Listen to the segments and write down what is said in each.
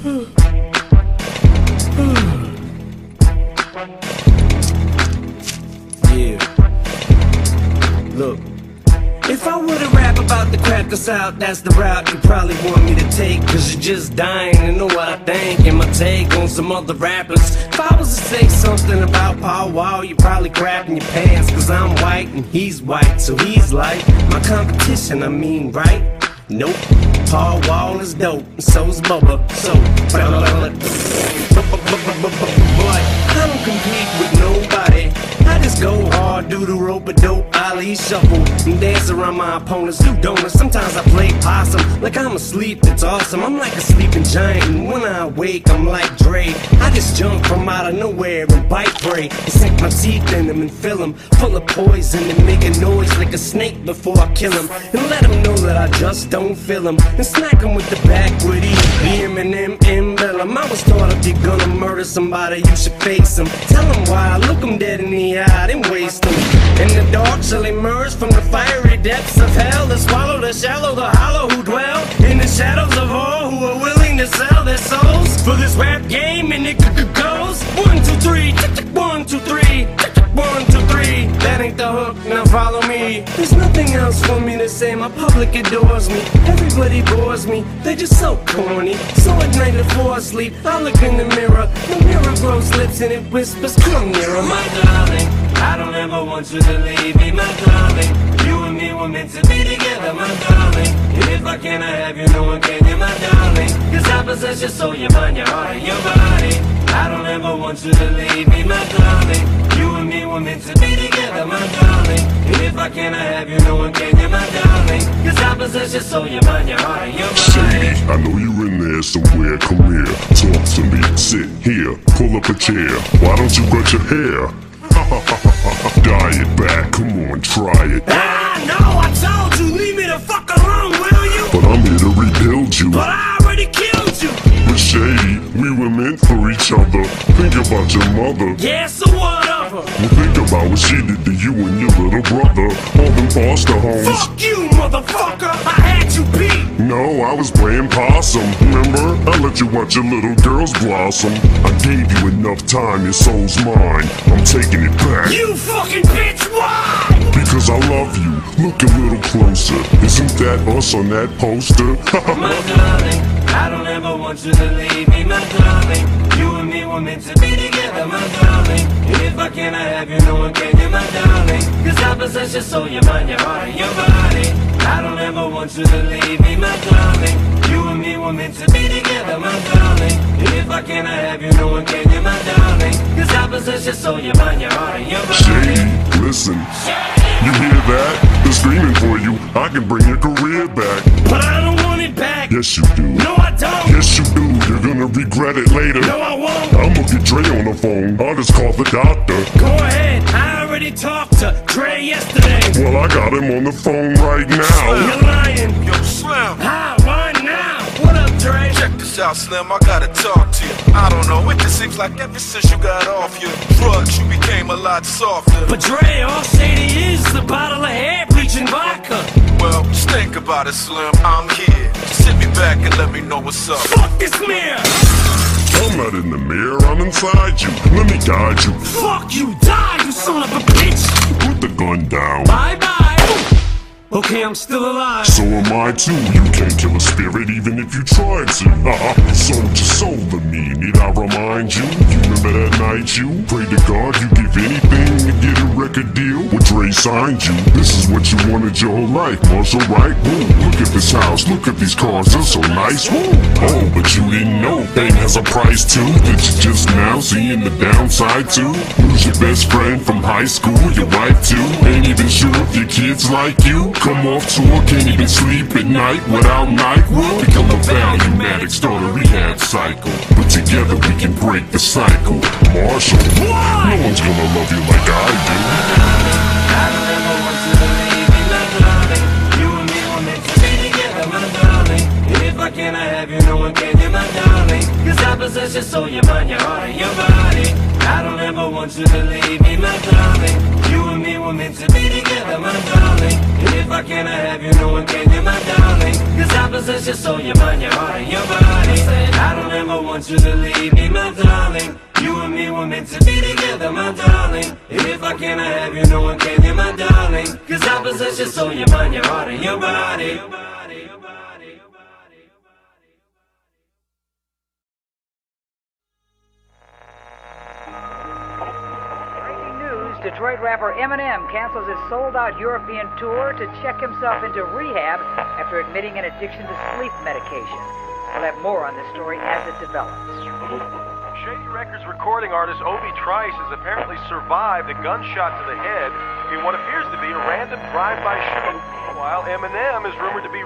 Yeah. Look. If I were to rap about the crap that's out, that's the route you probably want me to take. Cause you're just dying to know what I think and my take on some other rappers. If I was to say something about Paul Wall, you're probably crapping your pants. Cause I'm white and he's white, so he's like my competition, I mean, right? Nope, Paul Wall is dope, and so's Bubba, so boy, I don't compete with nobody. I just go hard, do the rope-a-dope, Ali shuffle, and dance around my opponents, do donuts. Sometimes I play possum, like I'm asleep, it's awesome. I'm like a sleeping giant, and when I wake, I'm like Dre. I just jump from out of nowhere and bite prey, and sink my teeth in them and fill them full of poison, and make a noise like a snake before I kill him, and let them know that I just don't feel him, and snack them with the backwood E, Eminem, emblem. I was taught if you're gonna murder somebody, you should face them. Tell them why, look them dead in the eye, then waste them. In the dark shall emerge from the fiery depths of hell, to swallow the shallow, the hollow who dwell in the shadows of all who are willing to sell their souls for this rap game, and it goes 1, 2, 3, 1, 2, 3, 1, 2, 3. That ain't the hook, now follow me. There's nothing else for me to say, my public adores me. Everybody bores me, they just so corny. So at night before I sleep, I look in the mirror. The mirror grows lips and it whispers, come nearer, my darling. I don't ever want you to leave me, my darling. You and me were meant to be together, my darling. And if I cannot have you, no one can, you my darling. Cause I possess your soul, your mind, your heart, and your body. I don't ever want you to leave me, my darling. You and me were meant to be together, my darling. And if I cannot have you, no one can, you my darling. Cause I possess your soul, your mind, your heart, and your body. Shady, I know you're in there somewhere, come here. Talk to me, sit here, pull up a chair. Why don't you cut your hair? Dye it back, come on, try it. Ah, no, I told you, leave me the fuck alone, will you? But I'm here to rebuild you. But I already killed you. But Shady, we were meant for each other. Think about your mother. Yeah, so what of her? Well, think about what she did to you and your little brother. All them foster homes. Fuck you, motherfucker, I had you beat. No, I was playing possum, remember? I let you watch your little girls blossom. I gave you enough time, your soul's mine. I'm taking it back. You fucking bitch, why? Because I love you, look a little closer. Isn't that us on that poster? My darling, I don't ever want you to leave me, my darling. You and me were meant to be together, my darling. And if I cannot have you, no one can, you my darling. Cause I possess your soul, your mind, your heart, and your body. I don't ever want you to leave me, my darling. You and me were meant to be together, my darling. And if I cannot have you, no one can, you my darling. Cause I possess your soul, your mind, your heart, and your body. Shady, listen. You hear that? They're screaming for you. I can bring your career back. But I don't want it back. Yes, you do. No, I don't. Yes, you do. You're gonna regret it later. No, I won't. I'ma get Dre on the phone. I'll just call the doctor. Go ahead. I already talked to Dre yesterday. Well, I got him on the phone right now. You're lying. Yo, Slim. Hi, why now? What up, Dre? Check this out, Slim. I gotta talk to you. I don't know. It just seems like ever since you got off your drugs, you became a lot softer. But Dre, all Shady is a bottle of hair bleaching vodka. Well, just think about it, Slim. I'm here. Just sit me back and let me know what's up. Fuck this mirror. I'm not in the mirror, I'm inside you. Let me guide you. Fuck you, die, you son of a bitch. Put the gun down. Bye-bye. Okay, I'm still alive. So am I too. You can't kill a spirit even if you tried to. You sold your soul to me. Need I remind you? You remember that night you prayed to God you give anything to get a record deal? Well, Dre signed you. This is what you wanted your whole life. Marshall right? Woo. Look at this house. Look at these cars. They're so nice. Woo. Oh, but you didn't know fame has a price too. That you just now seeing the downside too. Lose your best friend from high school. Your wife too. Ain't even sure if your kids like you. Come off tour, can't even sleep at night without NyQuil. Become a valuematic, start a rehab cycle. But together we can break the cycle. Marshall, no one's gonna love you like I do. I don't ever want you to leave me, my darling. You and me were meant to be together, my darling. And if I cannot have you, no one can, you my darling. Cause I possess your soul, your mind, your heart, and your body. I don't ever want you to leave me, my darling. You and me were meant to be together, my darling. And if I cannot have you, no one can, you my darling. Cause I possess your soul, your mind, your heart, and your body. I don't ever want you to leave me, my darling. You and me were meant to be together, my darling. And if I cannot have you, no one can, you my darling. Cause I possess your soul, your mind, your heart, and your body. Detroit rapper Eminem cancels his sold-out European tour to check himself into rehab after admitting an addiction to sleep medication. We'll have more on this story as it develops. Shady Records recording artist Obi Trice has apparently survived a gunshot to the head in what appears to be a random drive-by shooting, while Eminem is rumored to be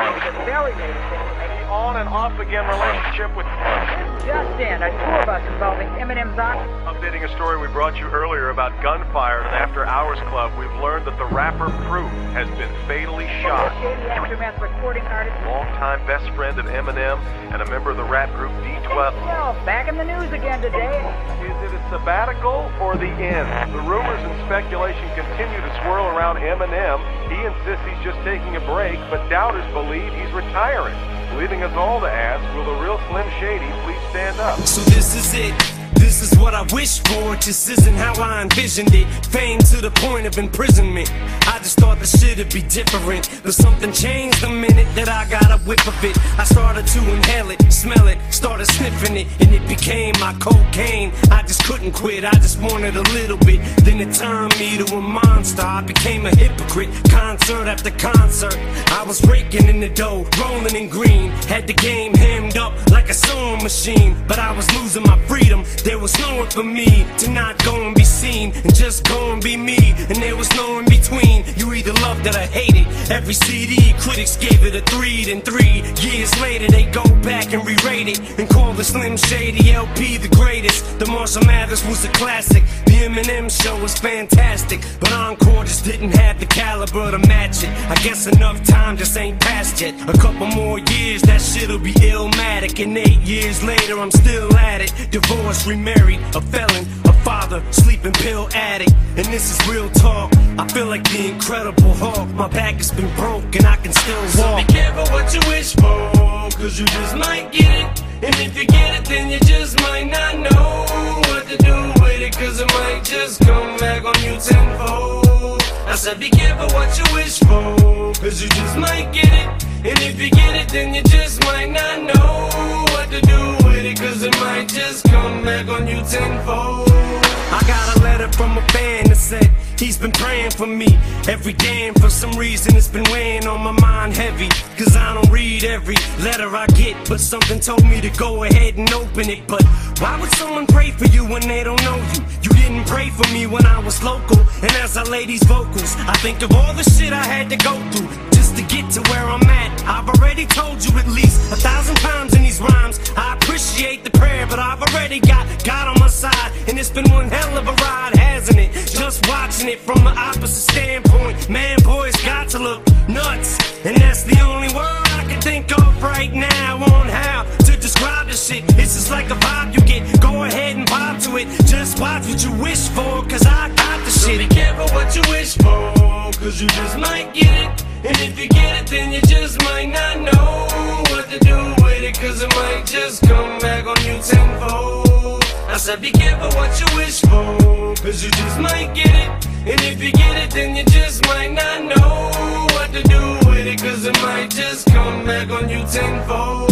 an on and off again relationship with just in, a tour bus involving Eminem's updating a story we brought you earlier about gunfire at an After Hours club. We've learned that the rapper Proof has been fatally shot. Shady Aftermath recording artist, longtime best friend of Eminem and a member of the rap group D12. Back in the news again today. Is it a sabbatical or the end? The rumors and speculation continue to swirl around Eminem. He insists he's just taking a break, but doubters believe he's retiring, leaving us all to ask, will the real Slim Shady please stand up? So this is it. This is what I wished for, it just isn't how I envisioned it. Fame to the point of imprisonment. I just thought the shit'd be different, but something changed the minute that I got a whiff of it. I started to inhale it, smell it, started sniffing it, and it became my cocaine. I just couldn't quit, I just wanted a little bit. Then it turned me to a monster, I became a hypocrite. Concert after concert, I was raking in the dough, rolling in green. Had the game hemmed up like a sewing machine, but I was losing my freedom. There was nowhere for me to not go and be seen, and just go and be me, and there was no in between. You either loved it or hated. Every CD, critics gave it a 3, then 3 years later they go back and re-rate it, and call the Slim Shady LP the greatest. The Marshall Mathers was a classic, the Eminem show was fantastic, but Encore just didn't have the caliber to match it. I guess enough time just ain't passed yet. A couple more years, that shit'll be Illmatic, and 8 years later I'm still at it. Divorced, remarried, a felon, a father, sleeping pill addict, and this is real talk. I feel like the Incredible Hulk. My back has been broke and I can still walk. So be careful what you wish for, cause you just might get it. And if you get it, then you just might not know what to do with it, cause it might just come back on you tenfold. I said be careful what you wish for, cause you just might get it. And if you get it, then you just might not know what to do with it, cause it might just come back on you tenfold. I got a letter from a fan that said he's been praying for me every day, and for some reason it's been weighing on my mind heavy, cause I don't read every letter I get, but something told me to go ahead and open it. But why would someone pray for you when they don't know you? You didn't pray for me when I was local, and as I lay these vocals, I think of all the shit I had to go through just to get to where I'm at. I've already told you at least 1,000 times in these rhymes, I appreciate the prayer, but I've already got God on my side, and it's been one hell of a ride, hasn't it? Just watching it from the opposite standpoint, man, boys got to look nuts, and that's the only word I can think of right now on how to describe this shit. It's just like a vibe you get, go ahead and vibe to it. Just watch what you wish for, cause I got the shit. So be careful what you wish for, cause you just might get it. And if you get it, then you just might not know what to do with it, cause it might just come back on you tenfold. I said be careful what you wish for, cause you just might get it. And if you get it, then you just might not know what to do with it, cause it might just come back on you tenfold.